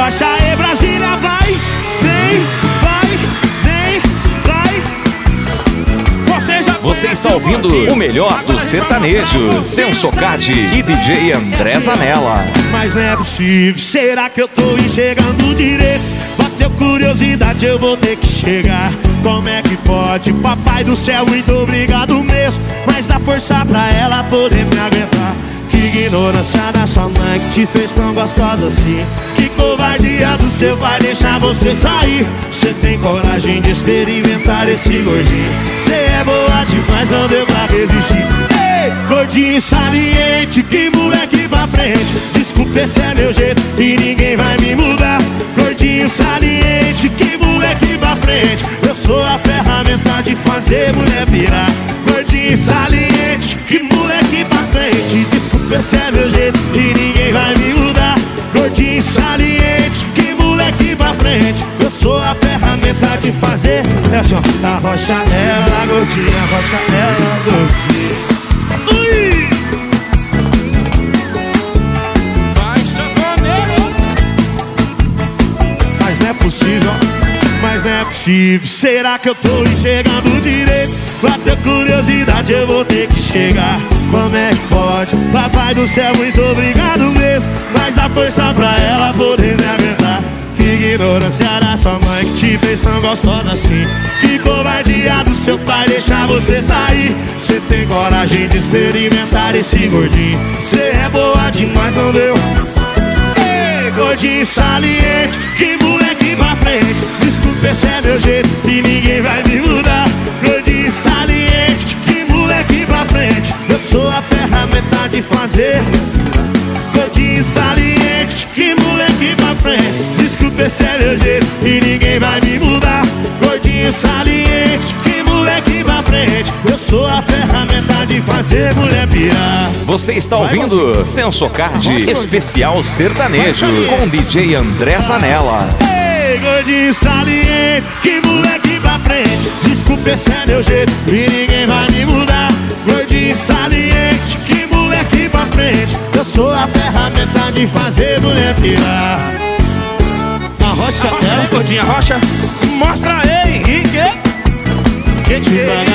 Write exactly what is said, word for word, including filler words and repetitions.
Baixa aí, Brasília, vai, vem, vai, vem, vai. Você já Você está ouvindo o melhor do sertanejo, Sensocard e D J André Zanella. Mas não é possível, será que eu tô enxergando direito? Bateu curiosidade, eu vou ter que chegar. Como é que pode? Papai do céu, muito obrigado mesmo, mas dá força pra ela poder me aguentar. Que ignorância da sua mãe que te fez tão gostosa assim. Que covardia do seu pai deixar você sair. Você tem coragem de experimentar esse gordinho. Você é boa demais, não deu pra resistir. Ei, gordinho saliente, que moleque pra frente. Desculpa, esse é meu jeito e ninguém vai me mudar. Gordinho saliente, que moleque pra frente. Eu sou a ferramenta de fazer mulher virar. Gordinho saliente, que moleque pra frente. Desculpa, esse é meu jeito e ninguém vai me mudar. Gordinho saliente, que moleque pra frente. Eu sou a ferramenta de fazer. É assim, ó, arrocha ela, gordinha, arrocha ela, gordinha. Ui! Mas não é possível, mas não é possível. Será que eu tô enxergando direito? Bateu curiosidade, eu vou ter que chegar. Como é que pode? Papai do céu, muito obrigado mesmo, mas dá força pra ela poder me aguentar. Que ignorância da sua mãe que te fez tão gostosa assim. Que covardia do seu pai deixar você sair. Você tem coragem de experimentar esse gordinho. Você é boa demais, não deu? Ei, gordinho saliente, que moleque pra frente. Desculpa, esse é meu jeito e ninguém vai me mudar. Gordinho saliente, que moleque pra frente. Eu sou a ferramenta de fazer. Gordinho saliente, que moleque pra frente. Desculpa, esse é meu jeito e ninguém vai me mudar. Gordinho saliente, que moleque pra frente. Eu sou a ferramenta de fazer mulher pirar. Você está ouvindo Sensocard Especial Sertanejo com D J André Zanella. Ei, gordinho saliente, que moleque pra frente. Desculpa, esse é meu jeito e ninguém vai me mudar. Gordinho saliente, que moleque pra frente. Eu sou a ferramenta de fazer mulher pirar. Arrocha ela, gordinha, arrocha. Mostra aí, Henrique. que te